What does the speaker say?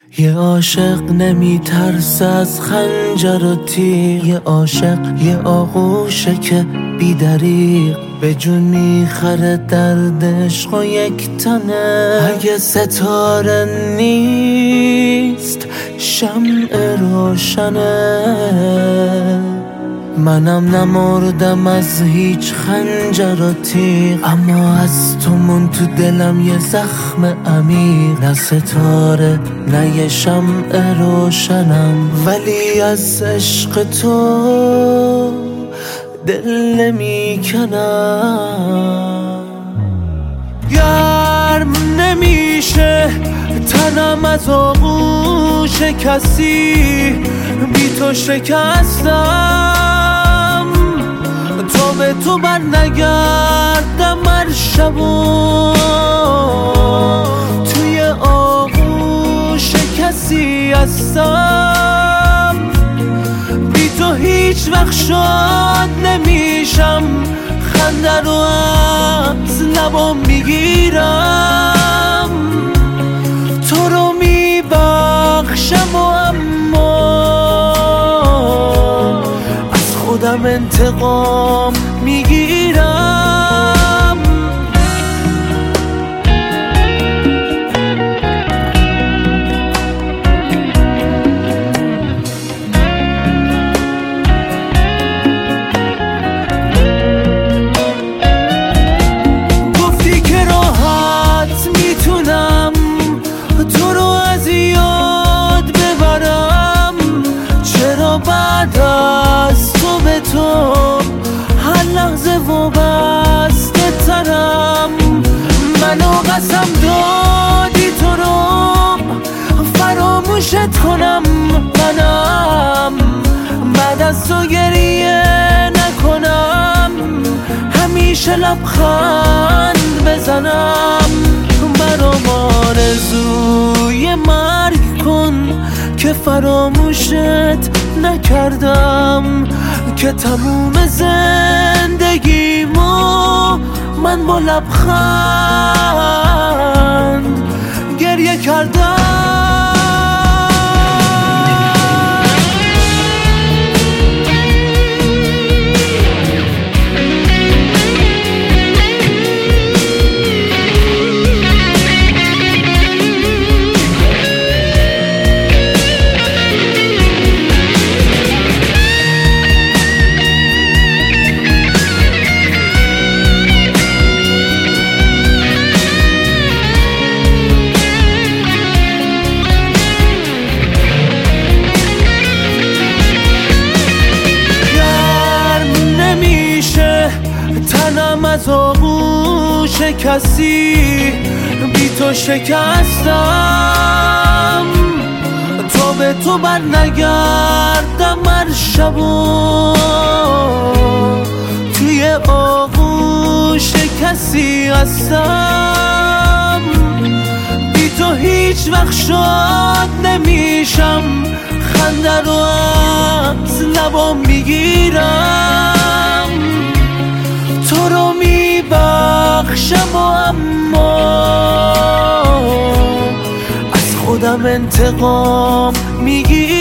یه عاشق نمیترسه از خنجر و تیغ، یه عاشق یه آغوشه که بی دریغ به جون میخره درد عشق و یک تنه. اگه ستاره نیست شمع روشنه، منم نمردم از هیچ خنجر و تیغ، اما از تو من تو دلم یه زخم عمیق. نه ستاره نه یه شمع روشنم، ولی از عشق تو دل نمیکنم. گرم نمیشه تنم از آغوش کسی، بی تو شکستم. تا به تو بر نگردم هر شبو توی آغوش کسی هستم. بی تو هیچ وقت شاد نمیشم، خنده رو از لبام میگیرم. تو رو میبخشم و اما از خودم انتقام میگیرم. گفتی که راحت میتونم تو رو از یاد ببرم، چرا بعد از تو به تو هر لحظه وابسته ترم؟ منو قسم دادی تو رو فراموشت کنم، منم بعد از تو گریه نکنم، همیشه لبخند بزنم. برام آرزوی مرگ کن که فراموشت نکردم، که تموم زندگیمو من با لبخند گریه کردم. تنم از آغوش کسی، بی تو شکستم. تا به تو بر نگردم هر شبو توی آغوش کسی هستم. بی تو هیچ وقت شاد نمیشم، خنده رو از لبام میگیرم. تو رو میبخشم و اما از خودم انتقام میگیرم.